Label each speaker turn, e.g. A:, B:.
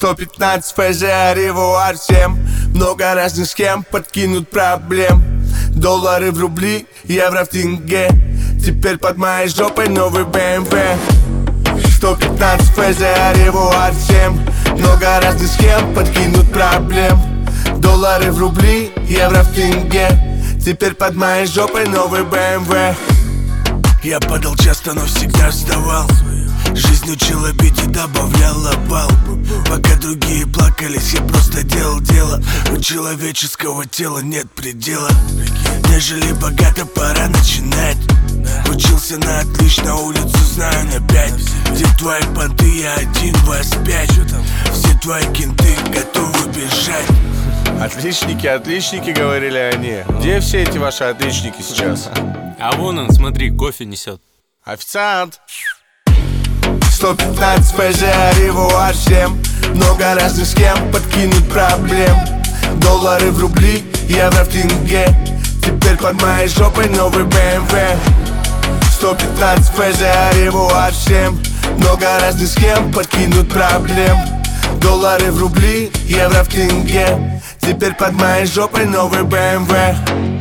A: 115 ФЗ, ревуар всем. Много разных схем, подкинут проблем. Доллары в рубли, евро в тенге. Теперь под моей жопой новый BMW. 115 ФЗ, ревуар всем. Много разных схем, подкинут проблем. Доллары в рубли, евро в тенге. Теперь под моей жопой новый BMW.
B: Я падал часто, но всегда вставал. Жизнь учила бить и добавляла бал. Пока другие плакались, я просто делал дело. У человеческого тела нет предела. Нежели богато, пора начинать. Учился на отлично, улицу знаю на 5. Где твои понты, я один, вас 5. Все твои кенты готовы бежать.
C: Отличники, говорили они. Где все эти ваши отличники сейчас?
D: А вон он, смотри, кофе несет.
C: Официант.
A: 115 ФЗ, ревуар всем. Много разных схем, подкинут проблем. Доллары в рубли, евро в тенге. Теперь под моей жопой новый BMW. 115 ФЗ, ревуар всем. Много разных схем, подкинут проблем. Доллары в рубли, евро в тенге. Теперь под моей жопой новый BMW.